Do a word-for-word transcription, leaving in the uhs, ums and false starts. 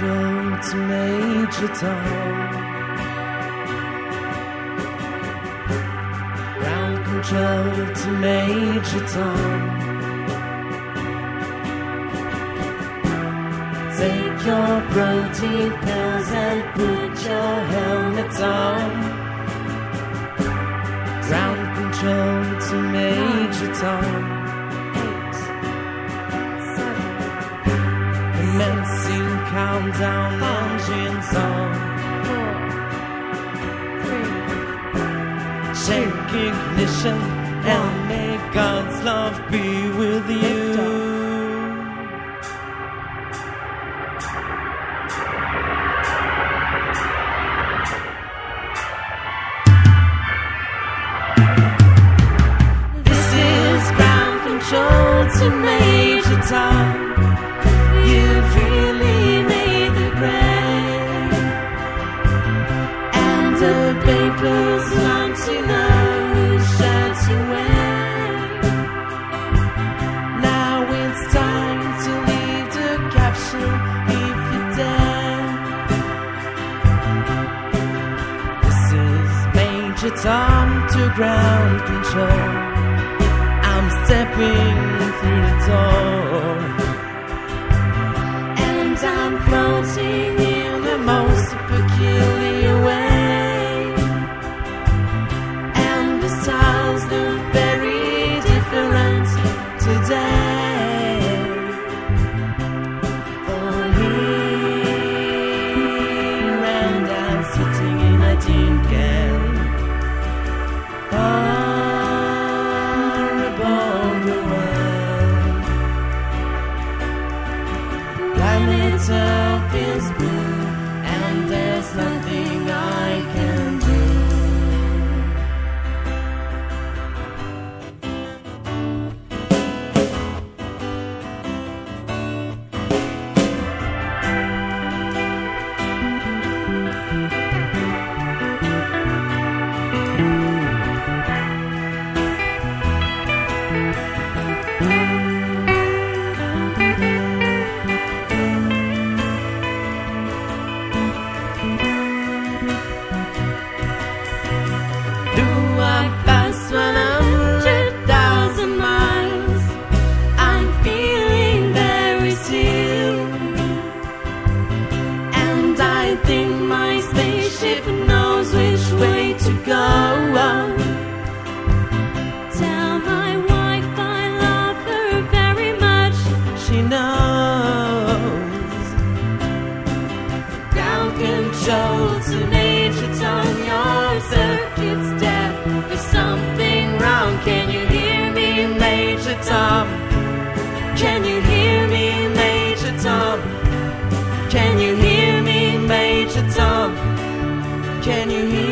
control to Major Tom. Ground control to Major Tom. Take your protein pills and put your helmet on. Ground control to Major Tom. Eight, seven, Commencing countdown, engines on. four, three, Shake ignition and may God's love be with you. To Major Tom, you've really made the grade, and the papers want to know whose shirt you wear. Now it's time to leave the capsule if you dare. This is Major Tom to ground control. I'm stepping through the door, and I'm floating in the most peculiar way, and the stars look very different today. For here and I'm sitting in a tin can. Oh, itself is blue, and there's nothing I can do. To Major Tom, your circuit's dead. There's something wrong. Can you hear me, Major Tom? Can you hear me, Major Tom? Can you hear me, Major Tom? Can you hear